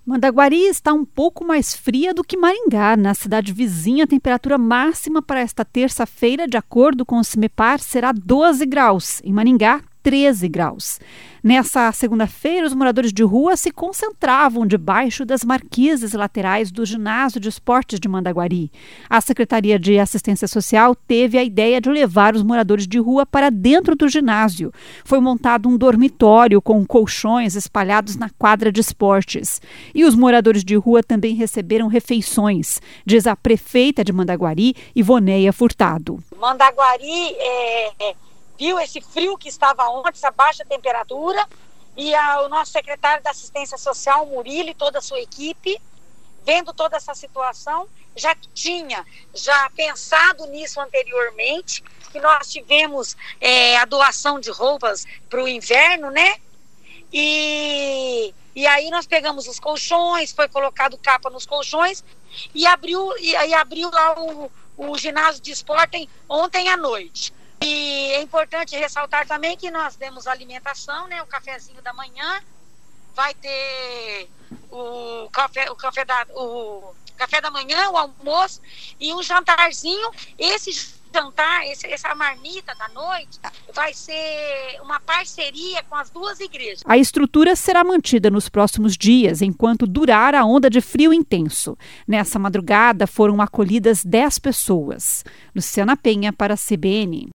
Mandaguari está um pouco mais fria do que Maringá. Na cidade vizinha, a temperatura máxima para esta terça-feira, de acordo com o CIMEPAR, será 12 graus. Em Maringá, 13 graus. Nessa segunda-feira, os moradores de rua se concentravam debaixo das marquises laterais do ginásio de esportes de Mandaguari. A Secretaria de Assistência Social teve a ideia de levar os moradores de rua para dentro do ginásio. Foi montado um dormitório com colchões espalhados na quadra de esportes. E os moradores de rua também receberam refeições, diz a prefeita de Mandaguari, Ivoneia Furtado. Mandaguari viu esse frio que estava ontem, essa baixa temperatura, e o nosso secretário da Assistência Social, Murilo, e toda a sua equipe, vendo toda essa situação, já tinha pensado nisso anteriormente, que nós tivemos a doação de roupas para o inverno, né? E aí nós pegamos os colchões, foi colocado capa nos colchões, e abriu lá o ginásio de esporte ontem à noite. E é importante ressaltar também que nós demos alimentação, né? O cafezinho da manhã, vai ter o café da manhã, o almoço e um jantarzinho. Esse jantar, essa marmita da noite, vai ser uma parceria com as duas igrejas. A estrutura será mantida nos próximos dias, enquanto durar a onda de frio intenso. Nessa madrugada foram acolhidas 10 pessoas. Luciana Penha para a CBN.